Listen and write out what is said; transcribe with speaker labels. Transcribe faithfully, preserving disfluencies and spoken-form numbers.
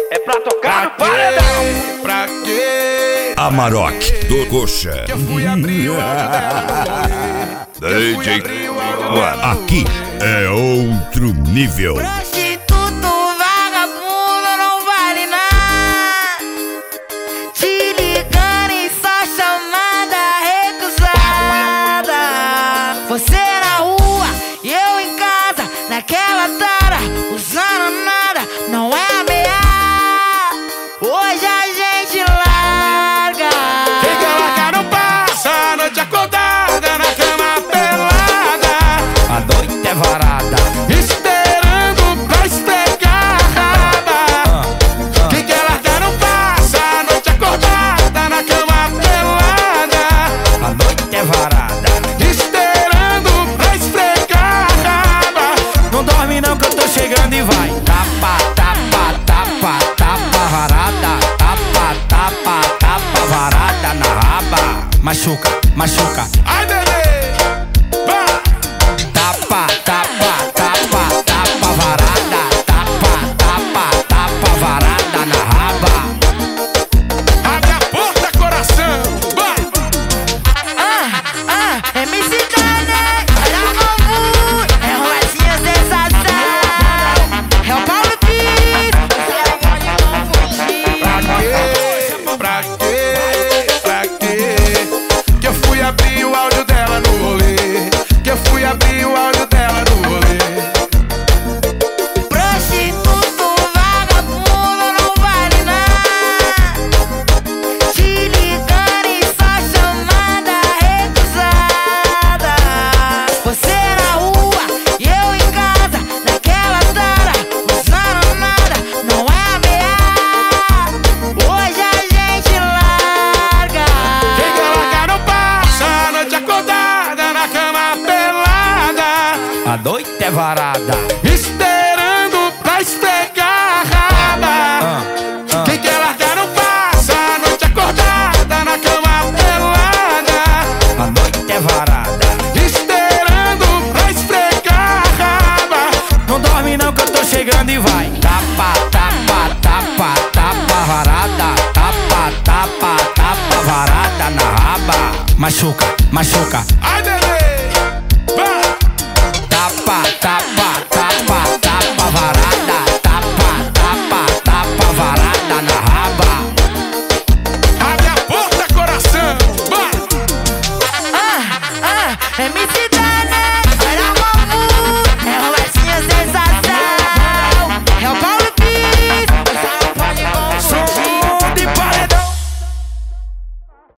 Speaker 1: é pra tocar no paredão.
Speaker 2: Pra quê?
Speaker 3: Amarok do Coxa.
Speaker 2: Que eu fui abrir o áudio dela. Que eu fui abrir o áudio dela.
Speaker 3: Aqui é outro nível.
Speaker 4: Prostituto, vagabundo, não vale nada. Te ligando e só chamada recusada. Você na rua e eu em casa, naquela tara, usando nada, não é ameaça. Hoje a gente larga.
Speaker 2: Quem quer largar não passa a noite acordada na cama pelada.
Speaker 5: A noite é varada,
Speaker 2: esperando pra esfregar a raba. Quem quer largar não passa a noite acordada na cama pelada.
Speaker 5: a noite é varada.
Speaker 2: Esperando pra esfregar a raba.
Speaker 5: Não dorme não que eu tô chegando e vai. Tapa, tapa, tapa, tapa varada. Tapa, tapa, tapa varada na raba. Machuca, machuca.
Speaker 2: Ai, bebê, vai.
Speaker 5: Tapa, tapa, tapa, tapa varada. Tapa, tapa, tapa varada na raba.
Speaker 2: Abre a porta, coração, vai.
Speaker 4: Ah, ah, M C Dane, olha o bambu, é Rosinha sensação, é o Paulo Pires, você não pode confundir.
Speaker 2: Pra quê? Pra quê? Que eu fui abrir o áudio dela no rolê. Que eu fui abrir o áudio dela no rolê.
Speaker 4: Prostituto, vagabundo, não vale nada. Te ligando e só chamada recusada. Você na rua e eu em casa, naquela tara, usando nada, não é ameaça. Hoje a gente larga.
Speaker 2: Quem quer largar não passa a noite acordada na cama pelada.
Speaker 5: A noite é varada.
Speaker 2: Esperando pra esfregar a raba. Quem quer largar não passa a noite acordada na cama pelada.
Speaker 5: A noite é varada.
Speaker 2: Esperando pra esfregar a raba.
Speaker 5: Não dorme não que eu tô chegando e vai. Tapa, tapa, tapa, tapa varada. Tapa, tapa, tapa varada na raba. Machuca, machuca.
Speaker 2: Ai, bebê,